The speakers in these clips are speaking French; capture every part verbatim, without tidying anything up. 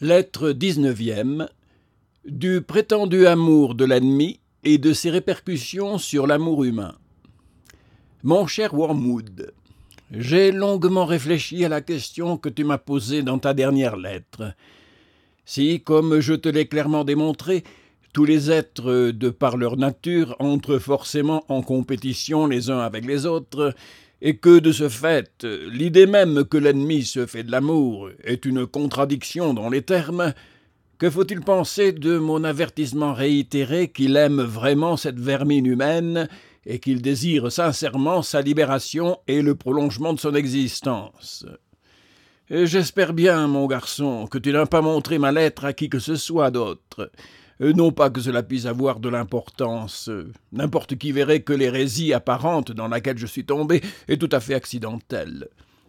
Lettre dix-neuvième. Du prétendu amour de l'ennemi et de ses répercussions sur l'amour humain. Mon cher Wormwood, j'ai longuement réfléchi à la question que tu m'as posée dans ta dernière lettre. Si, comme je te l'ai clairement démontré, tous les êtres, de par leur nature, entrent forcément en compétition les uns avec les autres, et que, de ce fait, l'idée même que l'ennemi se fait de l'amour est une contradiction dans les termes, que faut-il penser de mon avertissement réitéré qu'il aime vraiment cette vermine humaine et qu'il désire sincèrement sa libération et le prolongement de son existence? J'espère bien, mon garçon, que tu n'as pas montré ma lettre à qui que ce soit d'autre. Non pas que cela puisse avoir de l'importance. N'importe qui verrait que l'hérésie apparente dans laquelle je suis tombé est tout à fait accidentelle.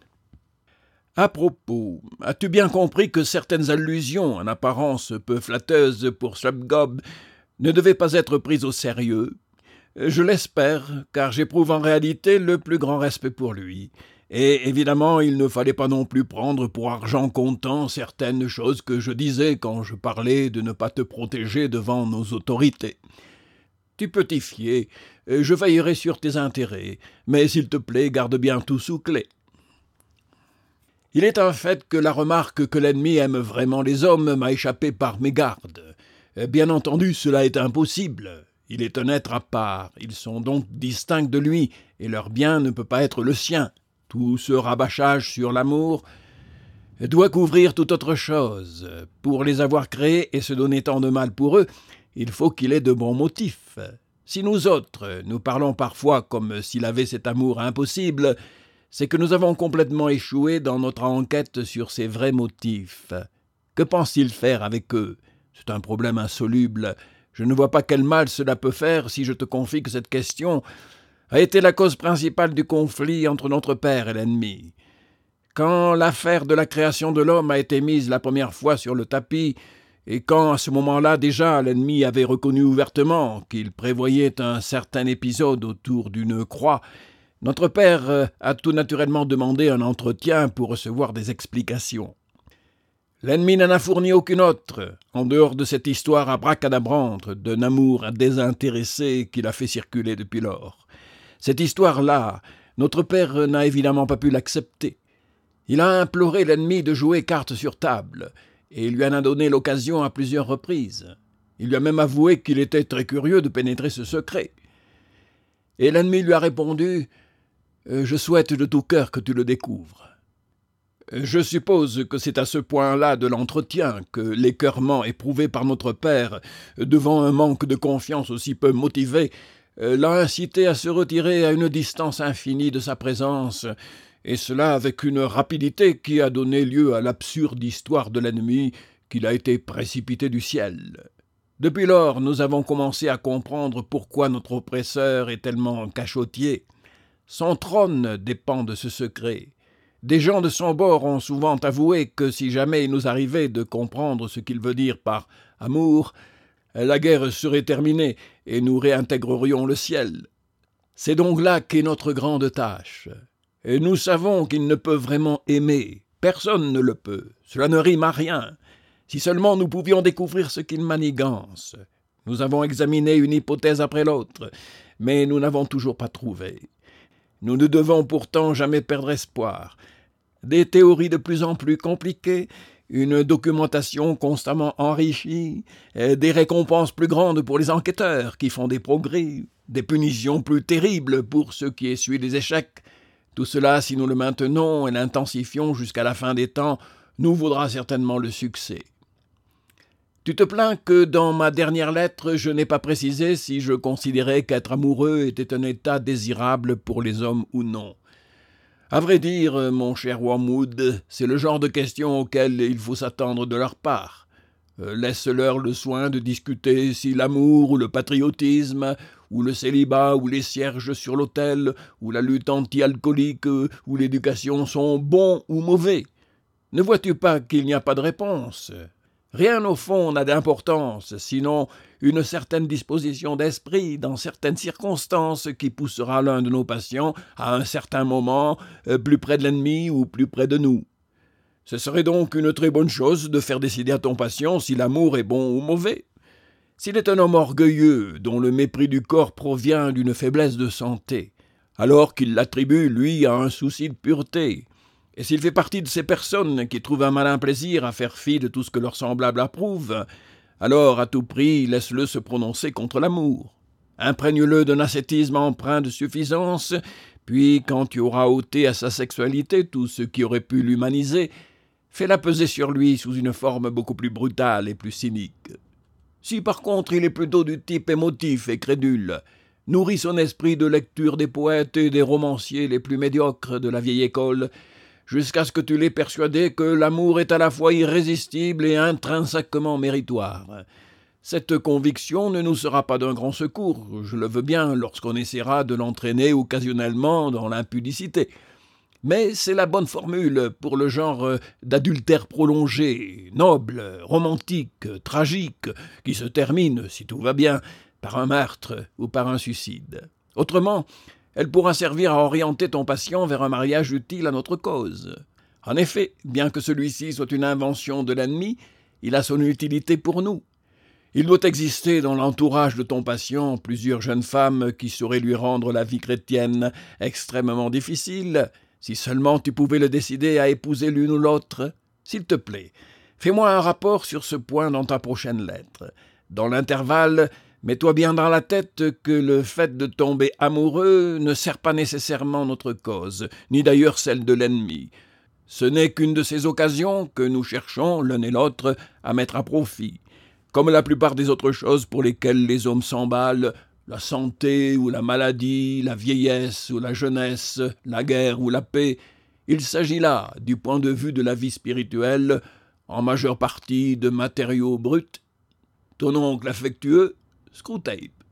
À propos, as-tu bien compris que certaines allusions, en apparence peu flatteuses pour Slupgob, ne devaient pas être prises au sérieux? Je l'espère, car j'éprouve en réalité le plus grand respect pour lui. Et évidemment, il ne fallait pas non plus prendre pour argent comptant certaines choses que je disais quand je parlais de ne pas te protéger devant nos autorités. Tu peux t'y fier, je veillerai sur tes intérêts, mais s'il te plaît, garde bien tout sous clé. Il est un fait que la remarque que l'ennemi aime vraiment les hommes m'a échappé par mégarde. Bien entendu, cela est impossible. Il est un être à part, ils sont donc distincts de lui, et leur bien ne peut pas être le sien. Tout ce rabâchage sur l'amour doit couvrir toute autre chose. Pour les avoir créés et se donner tant de mal pour eux, il faut qu'il ait de bons motifs. Si nous autres, nous parlons parfois comme s'il avait cet amour impossible, c'est que nous avons complètement échoué dans notre enquête sur ses vrais motifs. Que pense-t-il faire avec eux? C'est un problème insoluble. Je ne vois pas quel mal cela peut faire si je te confie que cette question a été la cause principale du conflit entre notre père et l'ennemi. Quand l'affaire de la création de l'homme a été mise la première fois sur le tapis, et quand à ce moment-là déjà l'ennemi avait reconnu ouvertement qu'il prévoyait un certain épisode autour d'une croix, notre père a tout naturellement demandé un entretien pour recevoir des explications. L'ennemi n'en a fourni aucune autre, en dehors de cette histoire abracadabrante d'un amour désintéressé qu'il a fait circuler depuis lors. Cette histoire-là, notre père n'a évidemment pas pu l'accepter. Il a imploré l'ennemi de jouer carte sur table, et il lui en a donné l'occasion à plusieurs reprises. Il lui a même avoué qu'il était très curieux de pénétrer ce secret. Et l'ennemi lui a répondu « Je souhaite de tout cœur que tu le découvres ». Je suppose que c'est à ce point-là de l'entretien que l'écœurement éprouvé par notre père devant un manque de confiance aussi peu motivé l'a incité à se retirer à une distance infinie de sa présence, et cela avec une rapidité qui a donné lieu à l'absurde histoire de l'ennemi qu'il a été précipité du ciel. Depuis lors, nous avons commencé à comprendre pourquoi notre oppresseur est tellement cachotier. Son trône dépend de ce secret. Des gens de son bord ont souvent avoué que si jamais il nous arrivait de comprendre ce qu'il veut dire par « amour », la guerre serait terminée et nous réintégrerions le ciel. C'est donc là qu'est notre grande tâche. Et nous savons qu'il ne peut vraiment aimer. Personne ne le peut. Cela ne rime à rien. Si seulement nous pouvions découvrir ce qu'il manigance. Nous avons examiné une hypothèse après l'autre, mais nous n'avons toujours pas trouvé. Nous ne devons pourtant jamais perdre espoir. Des théories de plus en plus compliquées, une documentation constamment enrichie, des récompenses plus grandes pour les enquêteurs qui font des progrès, des punitions plus terribles pour ceux qui essuient des échecs. Tout cela, si nous le maintenons et l'intensifions jusqu'à la fin des temps, nous vaudra certainement le succès. Tu te plains que dans ma dernière lettre, je n'ai pas précisé si je considérais qu'être amoureux était un état désirable pour les hommes ou non. À vrai dire, mon cher Wormwood, c'est le genre de questions auxquelles il faut s'attendre de leur part. Euh, laisse-leur le soin de discuter si l'amour ou le patriotisme, ou le célibat, ou les cierges sur l'autel, ou la lutte anti-alcoolique, ou l'éducation sont bons ou mauvais. Ne vois-tu pas qu'il n'y a pas de réponse ? Rien au fond n'a d'importance, sinon une certaine disposition d'esprit dans certaines circonstances qui poussera l'un de nos patients à un certain moment plus près de l'ennemi ou plus près de nous. Ce serait donc une très bonne chose de faire décider à ton patient si l'amour est bon ou mauvais. S'il est un homme orgueilleux, dont le mépris du corps provient d'une faiblesse de santé, alors qu'il l'attribue, lui, à un souci de pureté, et s'il fait partie de ces personnes qui trouvent un malin plaisir à faire fi de tout ce que leurs semblables approuvent, alors, à tout prix, laisse-le se prononcer contre l'amour. Imprègne-le d'un ascétisme empreint de suffisance, puis, quand tu auras ôté à sa sexualité tout ce qui aurait pu l'humaniser, fais-la peser sur lui sous une forme beaucoup plus brutale et plus cynique. Si par contre il est plutôt du type émotif et crédule, nourris son esprit de lecture des poètes et des romanciers les plus médiocres de la vieille école, jusqu'à ce que tu l'aies persuadé que l'amour est à la fois irrésistible et intrinsèquement méritoire. Cette conviction ne nous sera pas d'un grand secours, je le veux bien, lorsqu'on essaiera de l'entraîner occasionnellement dans l'impudicité. Mais c'est la bonne formule pour le genre d'adultère prolongé, noble, romantique, tragique, qui se termine, si tout va bien, par un meurtre ou par un suicide. Autrement, elle pourra servir à orienter ton patient vers un mariage utile à notre cause. En effet, bien que celui-ci soit une invention de l'ennemi, il a son utilité pour nous. Il doit exister dans l'entourage de ton patient plusieurs jeunes femmes qui sauraient lui rendre la vie chrétienne extrêmement difficile, si seulement tu pouvais le décider à épouser l'une ou l'autre. S'il te plaît, fais-moi un rapport sur ce point dans ta prochaine lettre. Dans l'intervalle, mets-toi bien dans la tête que le fait de tomber amoureux ne sert pas nécessairement notre cause, ni d'ailleurs celle de l'ennemi. Ce n'est qu'une de ces occasions que nous cherchons, l'un et l'autre, à mettre à profit. Comme la plupart des autres choses pour lesquelles les hommes s'emballent, la santé ou la maladie, la vieillesse ou la jeunesse, la guerre ou la paix, il s'agit là, du point de vue de la vie spirituelle, en majeure partie de matériaux bruts. Ton oncle affectueux, Screwtape.